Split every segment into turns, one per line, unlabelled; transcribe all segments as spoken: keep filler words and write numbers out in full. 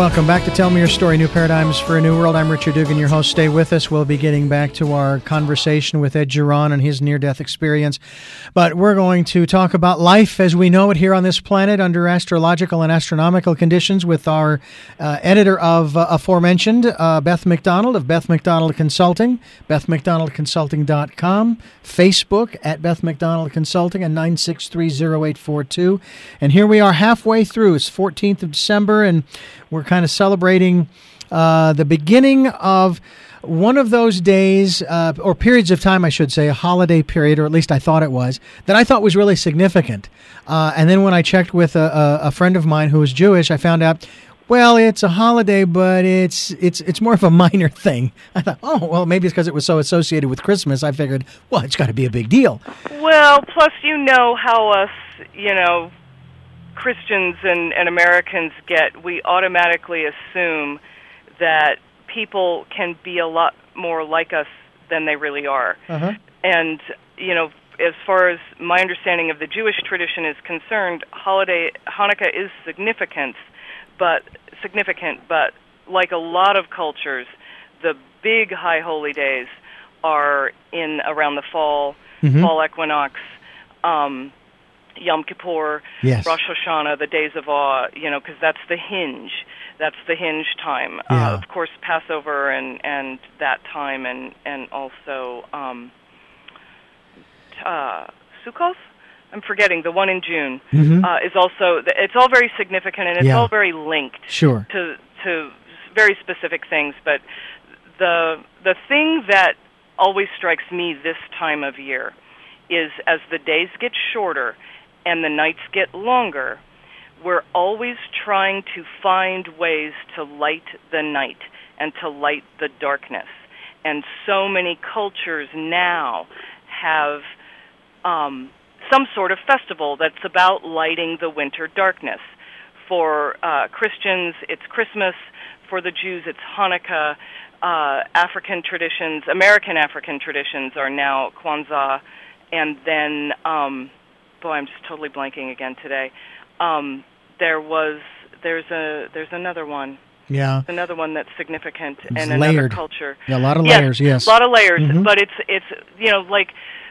Welcome back to Tell Me Your Story, New Paradigms for a New World. I'm Richard Dugan, your host. Stay with us. We'll be getting back to our conversation with Ed Geron and his near-death experience. But we're going to talk about life as we know it here on this planet under astrological and astronomical conditions with our uh, editor of uh, aforementioned, uh, Beth McDonald of Beth McDonald Consulting, beth mcdonald consulting dot com, Facebook at Beth McDonald Consulting, and nine six three zero eight four two. And here we are halfway through. It's fourteenth of December, and we're kind of celebrating uh, the beginning of one of those days, uh, or periods of time, I should say, a holiday period, or at least I thought it was, that I thought was really significant. Uh, and then when I checked with a, a, a friend of mine who was Jewish, I found out, well, it's a holiday, but it's it's it's more of a minor thing. I thought, oh, well, maybe it's because it was so associated with Christmas. I figured, well, it's got to be a big deal.
Well, plus you know how us, you know, Christians and, and Americans get, we automatically assume that people can be a lot more like us than they really are.
Uh-huh.
And, you know, as far as my understanding of the Jewish tradition is concerned, holiday Hanukkah is significant, but significant, but like a lot of cultures, the big high holy days are in around the fall, mm-hmm. fall equinox, um, Yom Kippur,
yes.
Rosh Hashanah, the days of awe, you know, because that's the hinge. That's the hinge time.
Yeah.
Uh, of course, Passover and, and that time, and, and also um, uh, Sukkot? I'm forgetting, the one in June,
mm-hmm.
uh, is also, it's all very significant, and it's
yeah.
all very linked
sure.
to to very specific things. But the the thing that always strikes me this time of year is as the days get shorter and the nights get longer, we're always trying to find ways to light the night and to light the darkness. And so many cultures now have um, some sort of festival that's about lighting the winter darkness. For uh, Christians, it's Christmas. For the Jews, it's Hanukkah. Uh, African traditions, American African traditions are now Kwanzaa. And then, um, boy, I'm just totally blanking again today. Um, there was, there's a, there's another one.
Yeah.
Another one that's significant
it's
in
layered.
Another culture.
Yeah, a lot of
yes,
layers, yes.
a lot of layers,
mm-hmm.
but it's, it's, you know, like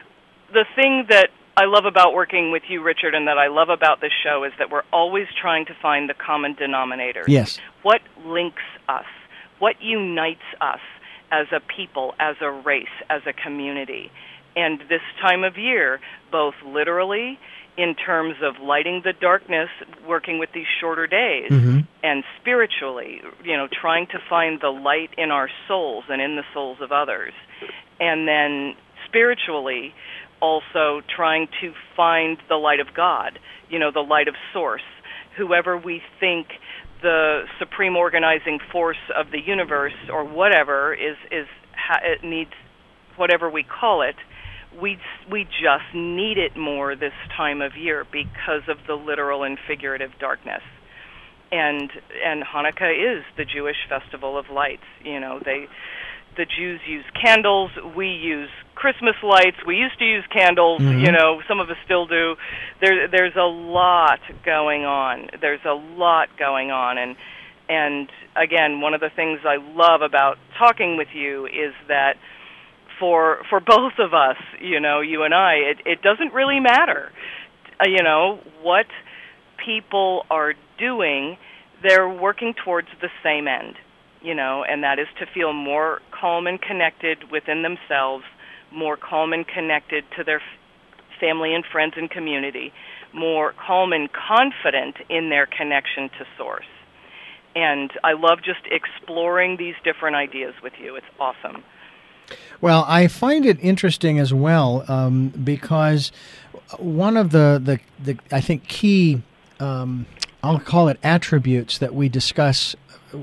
the thing that I love about working with you, Richard, and that I love about this show is that we're always trying to find the common denominator.
Yes.
What links us? What unites us as a people, as a race, as a community? And this time of year, both literally in terms of lighting the darkness, working with these shorter days,
mm-hmm.
and spiritually, you know, trying to find the light in our souls and in the souls of others. And then spiritually, also trying to find the light of God, you know, the light of Source. Whoever we think the supreme organizing force of the universe or whatever is, is ha- it needs, whatever we call it, we we just need it more this time of year because of the literal and figurative darkness. And and Hanukkah is the Jewish festival of lights. You know, they the Jews use candles, we use Christmas lights, we used to use candles, mm-hmm. you know, some of us still do. There there's a lot going on. There's a lot going on and and again, one of the things I love about talking with you is that for for both of us, you know, you and I, it, it doesn't really matter, uh, you know, what people are doing. They're working towards the same end, you know, and that is to feel more calm and connected within themselves, more calm and connected to their f- family and friends and community, more calm and confident in their connection to Source. And I love just exploring these different ideas with you. It's awesome.
Well, I find it interesting as well um, because one of the, the, the I think, key, um, I'll call it attributes that we discuss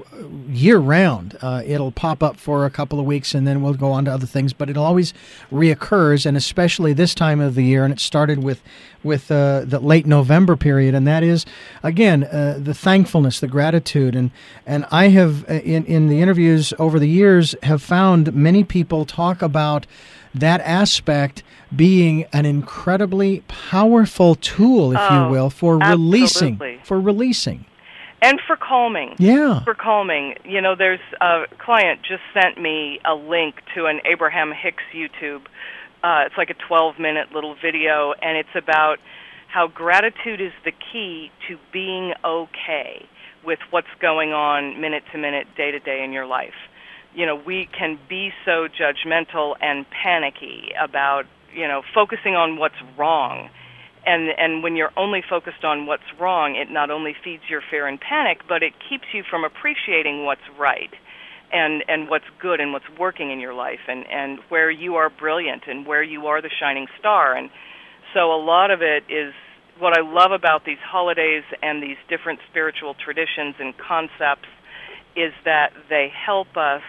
year-round. Uh, it'll pop up for a couple of weeks, and then we'll go on to other things, but it always reoccurs, and especially this time of the year, and it started with with uh, the late November period, and that is, again, uh, the thankfulness, the gratitude. And, and I have, in, in the interviews over the years, have found many people talk about that aspect being an incredibly powerful tool, if
oh,
you will, for
absolutely.
releasing, for releasing.
And for calming.
Yeah.
For calming. You know, there's a client just sent me a link to an Abraham Hicks YouTube. Uh, it's like a twelve-minute little video, and it's about how gratitude is the key to being okay with what's going on minute to minute, day to day in your life. You know, we can be so judgmental and panicky about, you know, focusing on what's wrong. And and when you're only focused on what's wrong, it not only feeds your fear and panic, but it keeps you from appreciating what's right and, and what's good and what's working in your life and, and where you are brilliant and where you are the shining star. And so a lot of it is what I love about these holidays and these different spiritual traditions and concepts is that they help us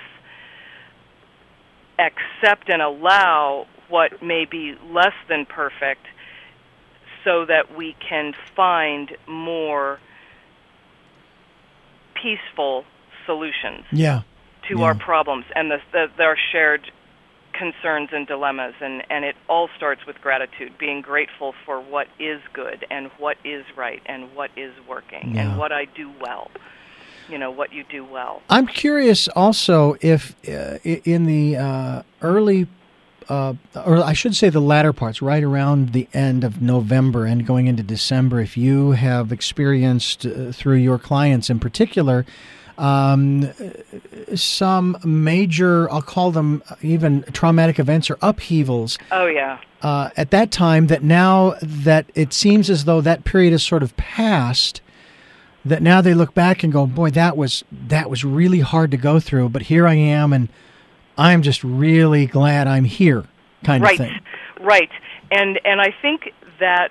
accept and allow what may be less than perfect so that we can find more peaceful solutions
yeah.
to
yeah.
our problems and the, the, our shared concerns and dilemmas. And, and it all starts with gratitude, being grateful for what is good and what is right and what is working
yeah.
and what I do well. You know, what you do well.
I'm curious also if uh, in the uh, early, uh, or I should say the latter parts, right around the end of November and going into December, if you have experienced uh, through your clients in particular, um, some major, I'll call them even traumatic events or upheavals.
Oh, yeah.
Uh, at that time that now that it seems as though that period is sort of past, that now they look back and go, boy, that was that was really hard to go through, but here I am, and I'm just really glad I'm here, kind
right.
of thing.
Right, and and I think that,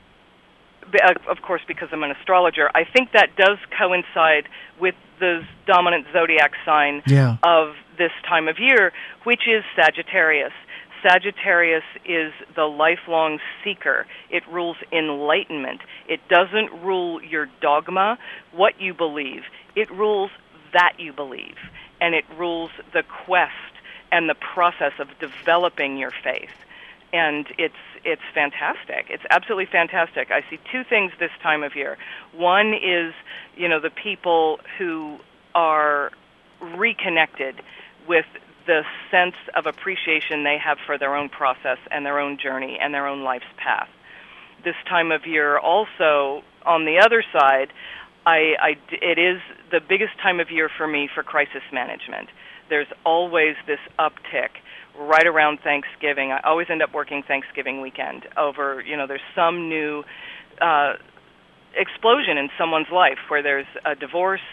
of course, because I'm an astrologer, I think that does coincide with the dominant zodiac sign
yeah.
of this time of year, which is Sagittarius. Sagittarius is the lifelong seeker. It rules enlightenment. It doesn't rule your dogma, what you believe. It rules that you believe. And it rules the quest and the process of developing your faith. And it's it's fantastic. It's absolutely fantastic. I see two things this time of year. One is, you know, the people who are reconnected with the sense of appreciation they have for their own process and their own journey and their own life's path. This time of year also, on the other side, I, I, it is the biggest time of year for me for crisis management. There's always this uptick right around Thanksgiving. I always end up working Thanksgiving weekend over, you know, there's some new uh, explosion in someone's life where there's a divorce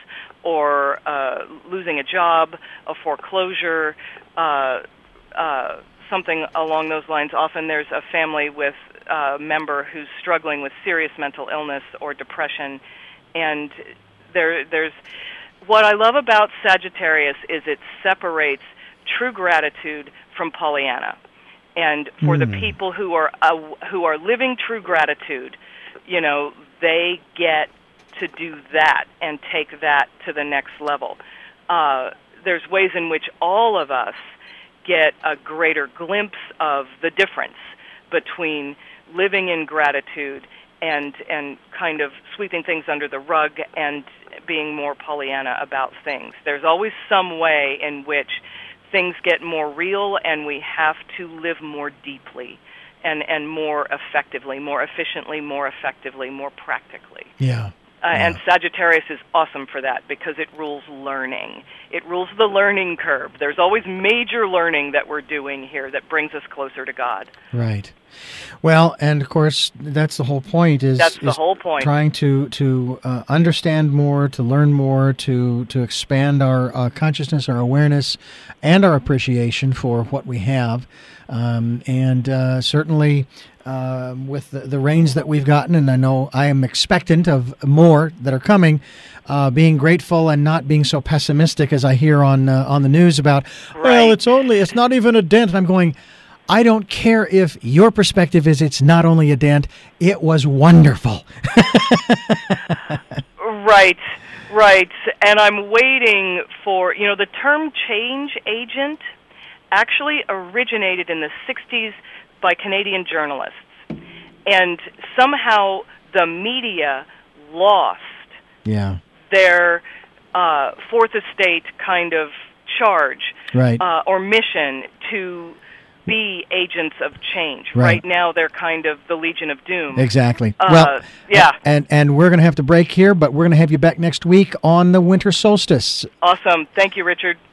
or uh, losing a job, a foreclosure, uh, uh, something along those lines. Often there's a family with a member who's struggling with serious mental illness or depression, and there, there's what I love about Sagittarius is it separates true gratitude from Pollyanna. And for mm. the people who are uh, who are living true gratitude, you know, they get to do that and take that to the next level. Uh, there's ways in which all of us get a greater glimpse of the difference between living in gratitude and and kind of sweeping things under the rug and being more Pollyanna about things. There's always some way in which things get more real and we have to live more deeply and, and more effectively, more efficiently, more effectively, more practically.
Yeah.
Uh, yeah. And Sagittarius is awesome for that because it rules learning. It rules the learning curve. There's always major learning that we're doing here that brings us closer to God.
Right. Well, and of course, that's the whole point. Is
that's the
is
whole point.
Trying to to uh, understand more, to learn more, to to expand our uh, consciousness, our awareness, and our appreciation for what we have, um, and uh, certainly. Uh, with the, the rains that we've gotten, and I know I am expectant of more that are coming, uh, being grateful and not being so pessimistic as I hear on uh, on the news about,
right.
well, it's only, it's not even a dent. And I'm going, I don't care if your perspective is it's not only a dent, it was wonderful.
Right, right. And I'm waiting for, you know, the term change agent actually originated in the sixties by Canadian journalists. And somehow the media lost
yeah.
their uh, fourth estate kind of charge
right.
uh, or mission to be agents of change.
Right.
Right now, they're kind of the Legion of Doom.
Exactly.
Uh,
well,
yeah.
And, and we're going to have to break here, but we're going to have you back next week on the winter solstice.
Awesome. Thank you, Richard.